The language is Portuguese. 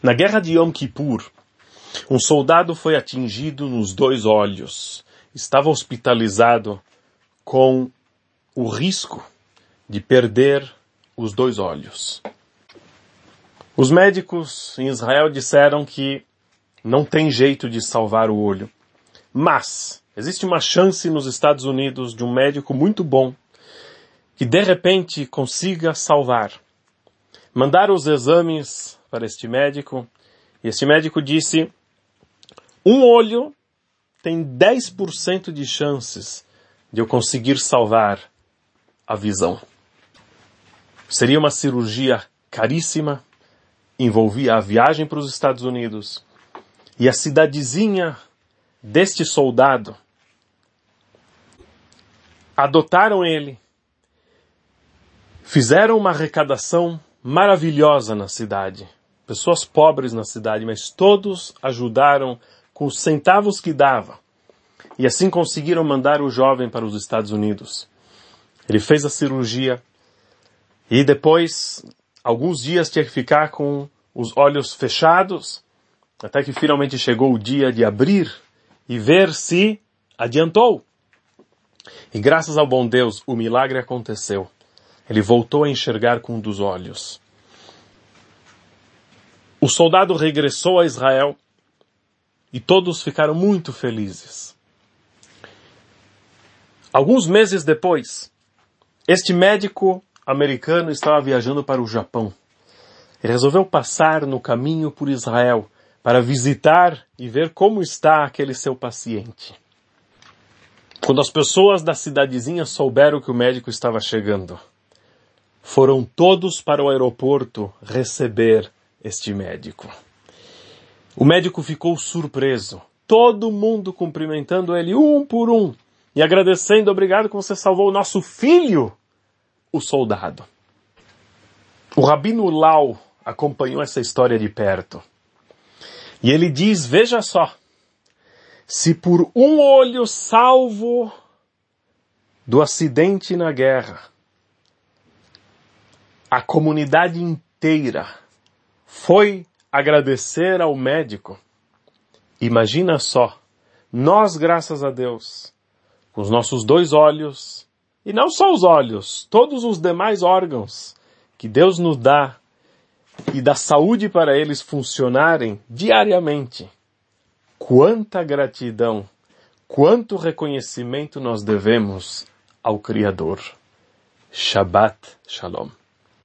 Na guerra de Yom Kippur, um soldado foi atingido nos 2 olhos. Estava hospitalizado com o risco de perder os 2 olhos. Os médicos em Israel disseram que não tem jeito de salvar o olho. Mas existe uma chance nos Estados Unidos de um médico muito bom que de repente consiga salvar. Mandaram os exames para este médico e este médico disse: um olho tem 10% de chances de eu conseguir salvar a visão. Seria uma cirurgia caríssima, envolvia a viagem para os Estados Unidos e a cidadezinha deste soldado adotaram ele, fizeram uma arrecadação maravilhosa na cidade. Pessoas pobres na cidade, mas todos ajudaram com os centavos que dava. E assim conseguiram mandar o jovem para os Estados Unidos. Ele fez a cirurgia e depois, alguns dias, tinha que ficar com os olhos fechados, até que finalmente chegou o dia de abrir e ver se adiantou. E graças ao bom Deus, o milagre aconteceu. Ele voltou a enxergar com um dos olhos. O soldado regressou a Israel e todos ficaram muito felizes. Alguns meses depois, este médico americano estava viajando para o Japão. Ele resolveu passar no caminho por Israel para visitar e ver como está aquele seu paciente. Quando as pessoas da cidadezinha souberam que o médico estava chegando, foram todos para o aeroporto receber este médico. O médico ficou surpreso. Todo mundo cumprimentando ele um por um e agradecendo: obrigado que você salvou o nosso filho, o soldado. O Rabino Lau acompanhou essa história de perto. E ele diz: veja só, se por um olho salvo do acidente na guerra, a comunidade inteira foi agradecer ao médico, imagina só, nós, graças a Deus, com os nossos 2 olhos, e não só os olhos, todos os demais órgãos que Deus nos dá e dá saúde para eles funcionarem diariamente. Quanta gratidão, quanto reconhecimento nós devemos ao Criador. Shabbat Shalom.